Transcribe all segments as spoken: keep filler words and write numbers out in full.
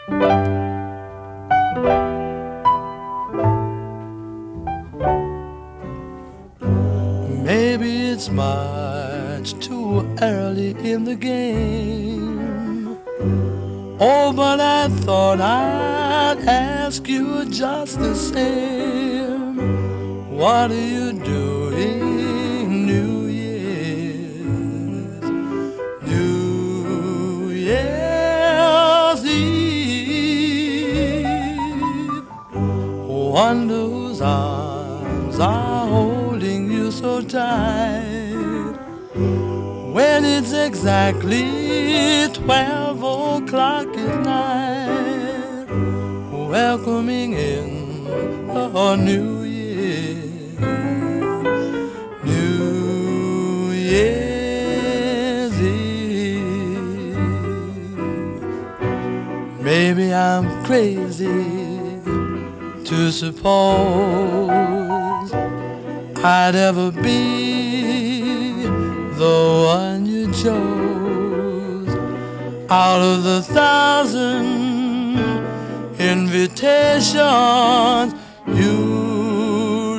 Maybe it's much too early in the game. Oh, but I thought I'd ask you just the same. What are you doing New Year's? New Year's Eve. Wonder whose arms are holding you so tight when it's exactly twelve o'clock at night, welcoming in a new year, New Year's Eve. Maybe I'm crazy to suppose I'd ever be the one you chose out of the thousand invitations you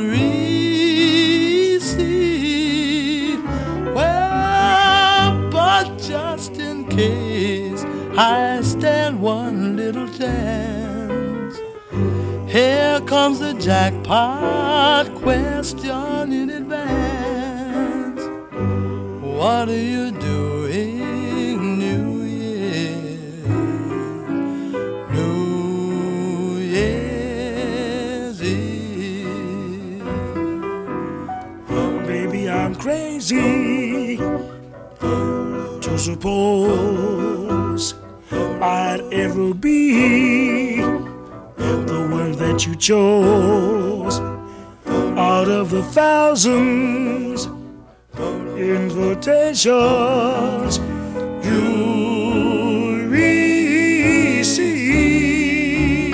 receive. Well, but just in case I stand one little chance, here comes the jackpot question in advance. What are you doing New Year's? New Year's Eve. Maybe I'm crazy to suppose I'd ever be the one that you chose out of the thousands invitations you receive.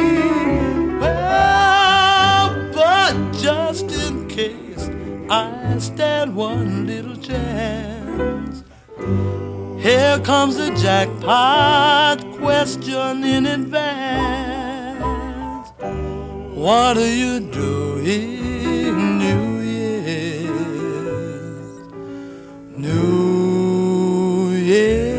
Well, but just in case I stand one little chance, here comes the jackpot question in advance. What are you doing New Year's? New Year.